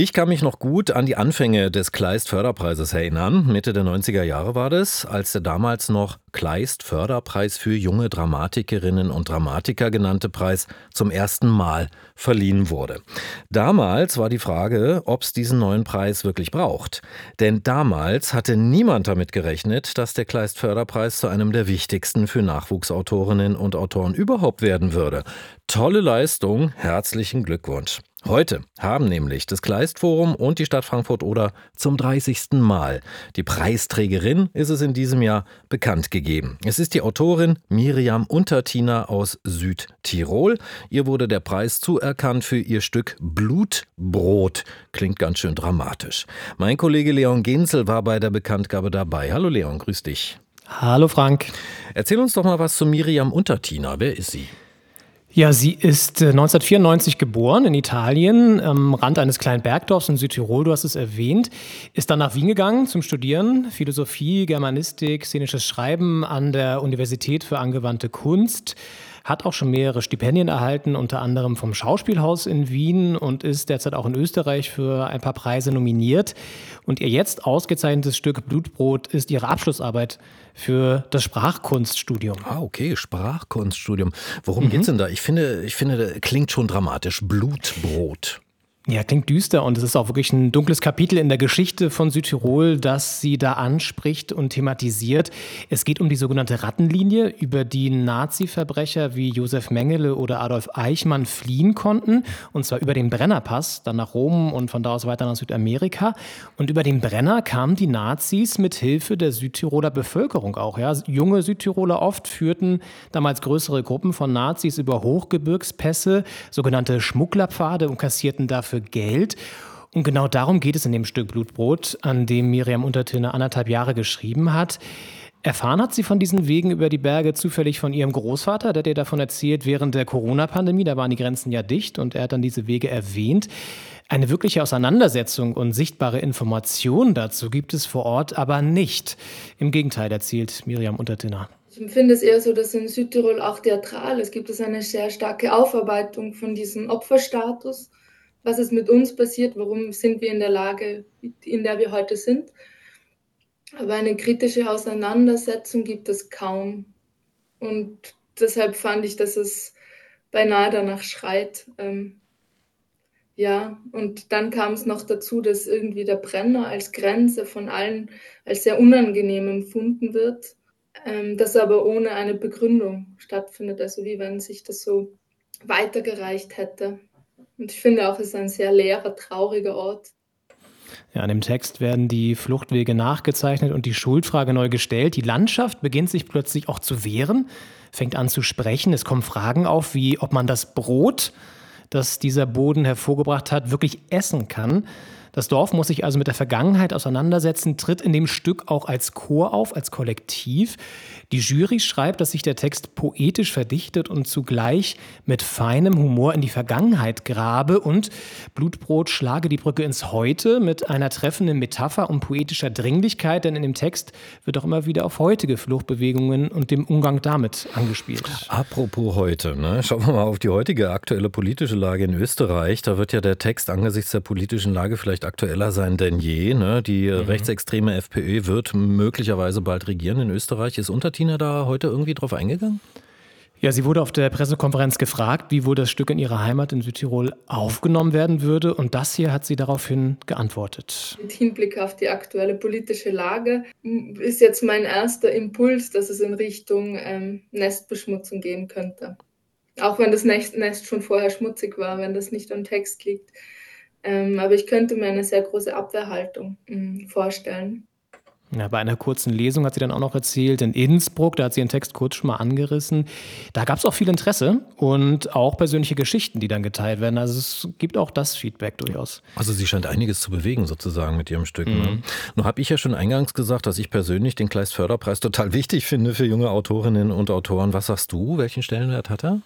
Ich kann mich noch gut an die Anfänge des Kleist-Förderpreises erinnern. Mitte der 90er Jahre war das, als der damals noch Kleist-Förderpreis für junge Dramatikerinnen und Dramatiker genannte Preis zum ersten Mal verliehen wurde. Damals war die Frage, ob es diesen neuen Preis wirklich braucht. Denn damals hatte niemand damit gerechnet, dass der Kleist-Förderpreis zu einem der wichtigsten für Nachwuchsautorinnen und Autoren überhaupt werden würde. Tolle Leistung, herzlichen Glückwunsch. Heute haben nämlich das Kleist-Forum und die Stadt Frankfurt-Oder zum 30. Mal. Die Preisträgerin ist es in diesem Jahr bekannt gegeben. Es ist die Autorin Miriam Untertiner aus Südtirol. Ihr wurde der Preis zuerkannt für ihr Stück Blutbrot. Klingt ganz schön dramatisch. Mein Kollege Leon Genzel war bei der Bekanntgabe dabei. Hallo Leon, grüß dich. Hallo Frank. Erzähl uns doch mal was zu Miriam Untertiner. Wer ist sie? Ja, sie ist 1994 geboren in Italien, am Rand eines kleinen Bergdorfs in Südtirol, du hast es erwähnt, ist dann nach Wien gegangen zum Studieren, Philosophie, Germanistik, szenisches Schreiben an der Universität für angewandte Kunst, hat auch schon mehrere Stipendien erhalten, unter anderem vom Schauspielhaus in Wien und ist derzeit auch in Österreich für ein paar Preise nominiert. Und ihr jetzt ausgezeichnetes Stück Blutbrot ist ihre Abschlussarbeit für das Sprachkunststudium. Ah, okay, Sprachkunststudium. Worum geht's denn da? Ich finde, das klingt schon dramatisch. Blutbrot. Ja, klingt düster und es ist auch wirklich ein dunkles Kapitel in der Geschichte von Südtirol, das sie da anspricht und thematisiert. Es geht um die sogenannte Rattenlinie, über die Nazi-Verbrecher wie Josef Mengele oder Adolf Eichmann fliehen konnten. Und zwar über den Brennerpass, dann nach Rom und von da aus weiter nach Südamerika. Und über den Brenner kamen die Nazis mit Hilfe der Südtiroler Bevölkerung auch. Ja. Junge Südtiroler oft führten damals größere Gruppen von Nazis über Hochgebirgspässe, sogenannte Schmugglerpfade, und kassierten dafür Geld. Und genau darum geht es in dem Stück Blutbrot, an dem Miriam Untertiner 1,5 Jahre geschrieben hat. Erfahren hat sie von diesen Wegen über die Berge zufällig von ihrem Großvater, der hat ihr davon erzählt während der Corona-Pandemie. Da waren die Grenzen ja dicht und er hat dann diese Wege erwähnt. Eine wirkliche Auseinandersetzung und sichtbare Information dazu gibt es vor Ort aber nicht. Im Gegenteil, erzählt Miriam Untertiner. Ich empfinde es eher so, dass in Südtirol auch theatral ist. Gibt es eine sehr starke Aufarbeitung von diesem Opferstatus. Was ist mit uns passiert? Warum sind wir in der Lage, in der wir heute sind? Aber eine kritische Auseinandersetzung gibt es kaum. Und deshalb fand ich, dass es beinahe danach schreit. Ja, und dann kam es noch dazu, dass irgendwie der Brenner als Grenze von allen als sehr unangenehm empfunden wird, das aber ohne eine Begründung stattfindet. Also wie wenn sich das so weitergereicht hätte. Und ich finde auch, es ist ein sehr leerer, trauriger Ort. Ja, in dem Text werden die Fluchtwege nachgezeichnet und die Schuldfrage neu gestellt. Die Landschaft beginnt sich plötzlich auch zu wehren, fängt an zu sprechen. Es kommen Fragen auf, wie ob man das Brot, das dieser Boden hervorgebracht hat, wirklich essen kann. Das Dorf muss sich also mit der Vergangenheit auseinandersetzen, tritt in dem Stück auch als Chor auf, als Kollektiv. Die Jury schreibt, dass sich der Text poetisch verdichtet und zugleich mit feinem Humor in die Vergangenheit grabe und Blutbrot schlage die Brücke ins Heute mit einer treffenden Metapher und poetischer Dringlichkeit, denn in dem Text wird auch immer wieder auf heutige Fluchtbewegungen und dem Umgang damit angespielt. Apropos heute, ne? Schauen wir mal auf die heutige aktuelle politische Lage in Österreich. Da wird ja der Text angesichts der politischen Lage vielleicht aktueller sein denn je. Ne? Die rechtsextreme FPÖ wird möglicherweise bald regieren in Österreich. Ist Untertiner da heute irgendwie drauf eingegangen? Ja, sie wurde auf der Pressekonferenz gefragt, wie wohl das Stück in ihrer Heimat in Südtirol aufgenommen werden würde. Und das hier hat sie daraufhin geantwortet. Mit Hinblick auf die aktuelle politische Lage ist jetzt mein erster Impuls, dass es in Richtung Nestbeschmutzung gehen könnte. Auch wenn das Nest schon vorher schmutzig war, wenn das nicht am Text liegt. Aber ich könnte mir eine sehr große Abwehrhaltung vorstellen. Ja, bei einer kurzen Lesung hat sie dann auch noch erzählt, in Innsbruck, da hat sie ihren Text kurz schon mal angerissen. Da gab es auch viel Interesse und auch persönliche Geschichten, die dann geteilt werden. Also es gibt auch das Feedback durchaus. Also sie scheint einiges zu bewegen sozusagen mit ihrem Stück. Ne? Nun habe ich ja schon eingangs gesagt, dass ich persönlich den Kleist-Förderpreis total wichtig finde für junge Autorinnen und Autoren. Was sagst du? Welchen Stellenwert hat er?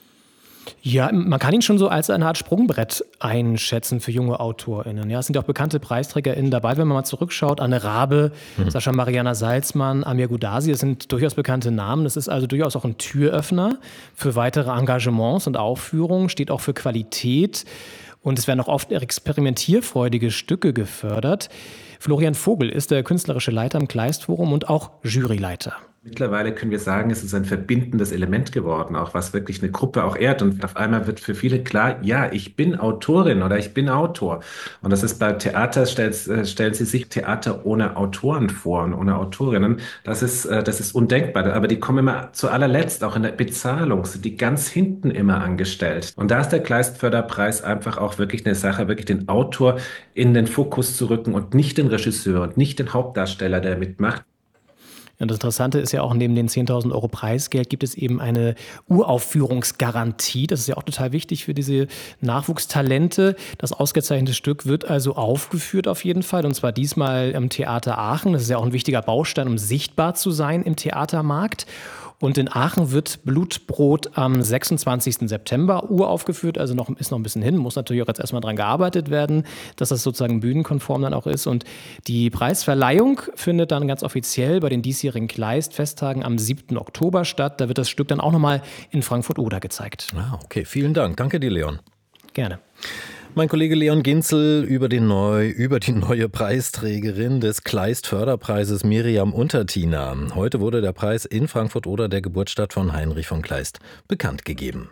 Ja, man kann ihn schon so als eine Art Sprungbrett einschätzen für junge AutorInnen. Ja, es sind auch bekannte PreisträgerInnen dabei, wenn man mal zurückschaut. Anne Rabe, Sascha Mariana Salzmann, Amir Gudasi, das sind durchaus bekannte Namen. Das ist also durchaus auch ein Türöffner für weitere Engagements und Aufführungen, steht auch für Qualität. Und es werden auch oft experimentierfreudige Stücke gefördert. Florian Vogel ist der künstlerische Leiter am Kleist-Forum und auch Juryleiter. Mittlerweile können wir sagen, es ist ein verbindendes Element geworden, auch was wirklich eine Gruppe auch ehrt. Und auf einmal wird für viele klar, ja, ich bin Autorin oder ich bin Autor. Und das ist bei Theater, stellen Sie sich Theater ohne Autoren vor und ohne Autorinnen. Das ist undenkbar. Aber die kommen immer zu allerletzt, auch in der Bezahlung, sind die ganz hinten immer angestellt. Und da ist der Kleist-Förderpreis einfach auch wirklich eine Sache, wirklich den Autor in den Fokus zu rücken und nicht den Regisseur und nicht den Hauptdarsteller, der mitmacht. Und das Interessante ist ja auch, neben den 10.000 Euro Preisgeld gibt es eben eine Uraufführungsgarantie. Das ist ja auch total wichtig für diese Nachwuchstalente. Das ausgezeichnete Stück wird also aufgeführt auf jeden Fall. Und zwar diesmal im Theater Aachen. Das ist ja auch ein wichtiger Baustein, um sichtbar zu sein im Theatermarkt. Und in Aachen wird Blutbrot am 26. September uraufgeführt, also ist noch ein bisschen hin, muss natürlich auch jetzt erstmal dran gearbeitet werden, dass das sozusagen bühnenkonform dann auch ist. Und die Preisverleihung findet dann ganz offiziell bei den diesjährigen Kleist-Festtagen am 7. Oktober statt. Da wird das Stück dann auch nochmal in Frankfurt-Oder gezeigt. Ah, okay, vielen Dank. Danke dir, Leon. Gerne. Mein Kollege Leon Ginzel über die neue Preisträgerin des Kleist-Förderpreises, Miriam Untertina. Heute wurde der Preis in Frankfurt-Oder, der Geburtsstadt von Heinrich von Kleist, bekannt gegeben.